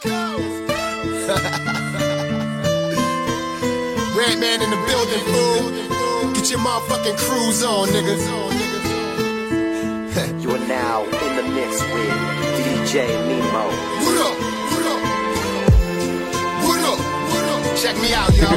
Redman in the building, fool. Get your motherfucking cruise on, nigga. You are now in the mix with DJ Nemo. What up? What up? What up? What up? Check me out, yo.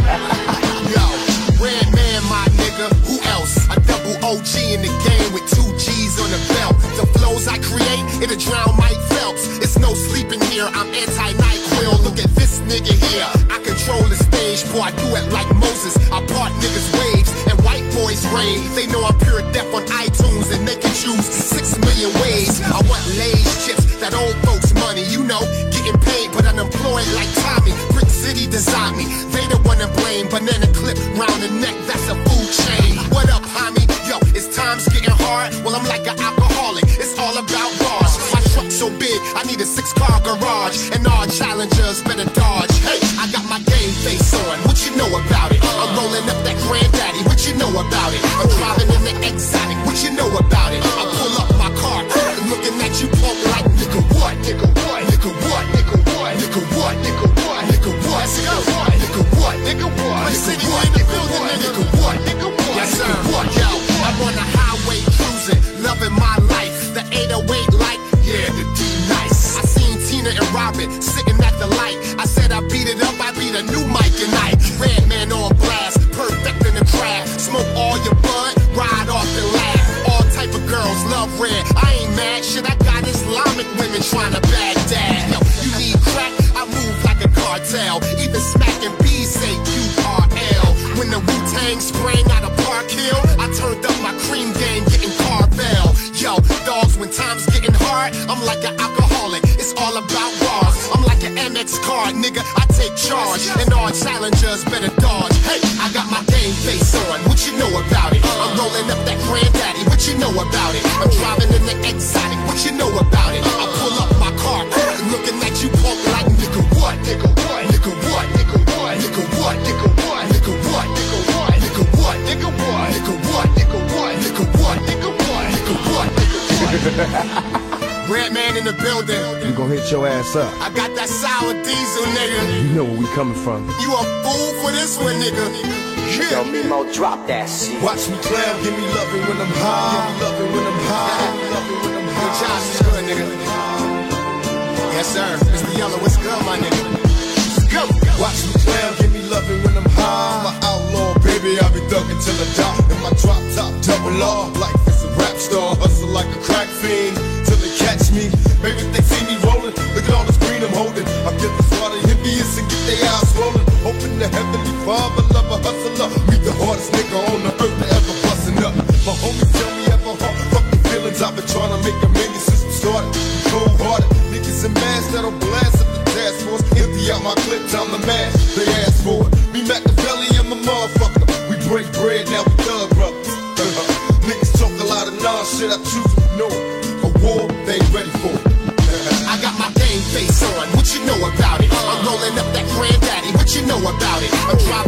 Yo, Redman, my nigga. Who else? A double OG in the game with 2 G's on the belt. The flows I create, it'll drown Mike Phelps. It's no sleeping here, I'm anti-NyQuil. Look at this nigga here. I control the stage, boy, I do it like Moses. I part niggas' waves and white boys rave. They know I'm pure death on iTunes and they can choose 6 million ways. I want Lay's chips, that old folks money, you know, getting paid but unemployed like Tommy. Brick City designed me, they the one to blame. Banana clip round the neck, that's a food chain. What up, homie? Yo, it's times getting hard. Well, I'm like an alcoholic, it's all about bars. My truck's so big, I need a 6-car garage. And all challengers better dodge. Hey, I got my game face on, what you know about it? I'm rolling up that granddaddy, what you know about it? I'm driving in the exotic, what you know about it? I pull up my car, looking at you punk like nigga what? Nigga what? Nigga what? Nigga what? Nigga what? Nigga what? Nigga what? Nigga what? Nigga what? Nigga what? My city in the building, nigga what? Nigga what? Yes sir. What? Yo, I'm on the highway cruising, loving my life. The 808 light, yeah, the D nice. I seen Tina and Robin sitting at the light. I said I beat it up, I beat a new mic tonight. Redman on blast, perfect in the craft. Smoke all your bud, ride off and laugh. All type of girls love red. I ain't mad, shit, I got Islamic women trying to Baghdad. Yo, you need crack, I move like a cartel. Even smacking B's say URL. When the Wu-Tang sprang out of Park Hill, I turned up my cream game, getting Carvel. Yo, dogs, when time's getting hard, I'm like an alcoholic, it's all about bars. I'm like an MX card, nigga, I take charge. And all challengers better dodge. Hey, I got my game face on, what you know about it? I'm rolling up that granddaddy, what you know about it? I'm driving in the exotic, what you know about it? I pull up my car, looking at you punk like nigga what? Nigga what? Nigga what? Nigga what? Nigga what? Nigga what? Nigga what? Nigga what? Nigga what? Nigga what? Nigga what? Nigga what? Nigga what? Nigga what? Nigga what? Redman in the building. You gon' hit your ass up. I got that sour diesel, nigga. You know where we coming from. You a fool for this one, nigga. Yo, Nemo, drop that shit. Watch me clown, give me loving when I'm high. Give me loving when I'm high. Give me loving when I'm high. Good Josh is good, nigga. Yes, sir. Mr. Yellow, what's good, my nigga? Let's go. Watch me clown, give me loving when I'm high. My outlaw, baby, I be thugging till I die. In my drop top, double R. Life is a rap star, hustle like a crack fiend. Till they catch me, maybe they see me rolling. Look at all this green I'm holding. I get this water envious and get their eyes swollen. Hoping the heavenly father, love a hustler. Meet the hardest nigga on the earth to ever bustin' up. My homies tell me ever hard, fuck the feelings. I've been trying to make a million since we started. Cold hearted, niggas in masks that'll blast up the task force. Empty out my clip, time to mash. They ask for it. Me Machiavelli and my motherfucker. We break bread, now we thug brothers. Niggas talk a lot of non-shit, I choose to ignore it. A war, they ain't ready for it. I got my game face on, what you know about it? I'm rolling up that granddaddy, what you know about it? I'm driving